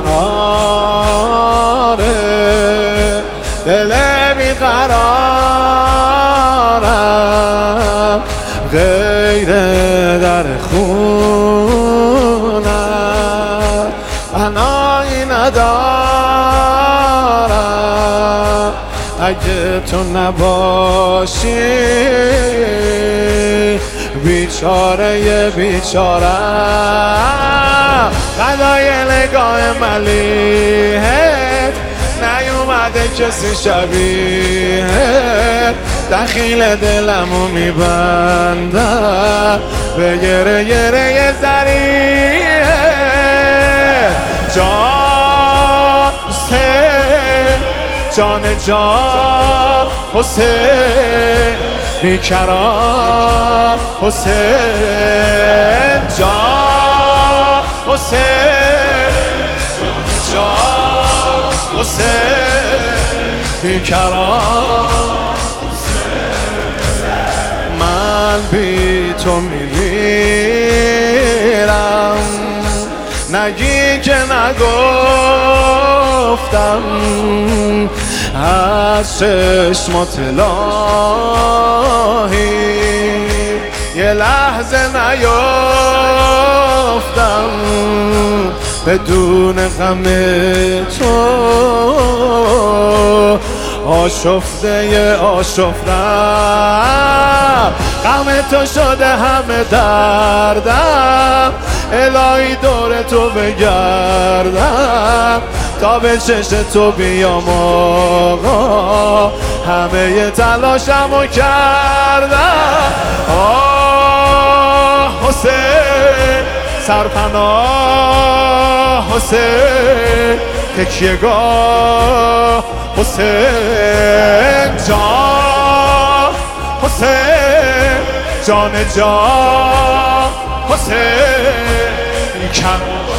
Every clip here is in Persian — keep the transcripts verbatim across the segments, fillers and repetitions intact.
قراره، دل بیقرارم، غیر در خونم پناهی ندارم. اگه تو نباشی بیچاره بیچارم، فدای نگاه ملیحت نیومده کسی شبیه، دخیل دلمو میبندم به گره گره زریه. جان حسین، جان جان حسین، بیکران حسین، جان حسین، جان حسین، بیکران. من بی تو میمیرم، نگی که نگفتم، از چشمات الهی یه لحظه نیفتم بدون غم تو، آشفته آشفتم، غم تو شده همه دردم، الهی دور تو بگردم تا به چشم تو بیام آقا، همه تلاشمو کردم. آه حسین سرپناه، حسین تکیه‌گاه، حسین جان، حسین جان جان، حسین کن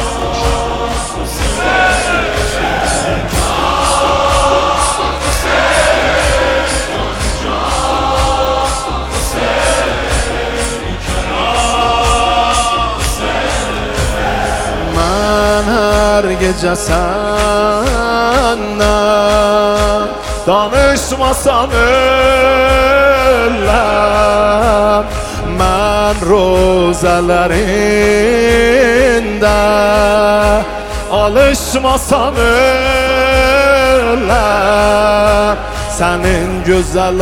هرگز جسنم danışmasam ölüm, ben rozalarında alışmasam ölüm, senin güzel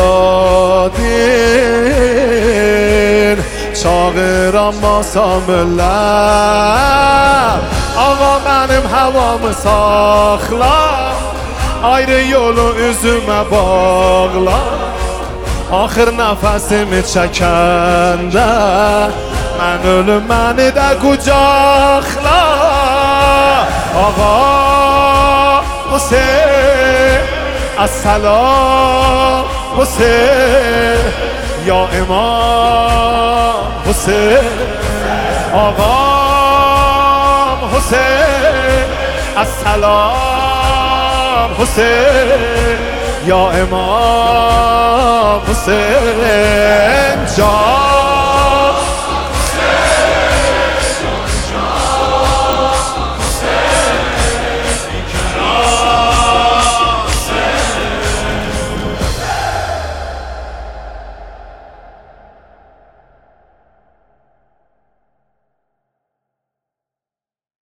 adın çağıramasam ölüm. Ağa benim havamı sakla, ayrı yolu üzüme bağla, axır nəfəsimi çəkəndə mən ölüm, məni də qucaqla. Ağa Hüseyin, əssalam Hüseyin, ya İmam Hüseyin. Ağam Hüseyin, əssalam Hüseyin, ya İmam Hüseyin. Can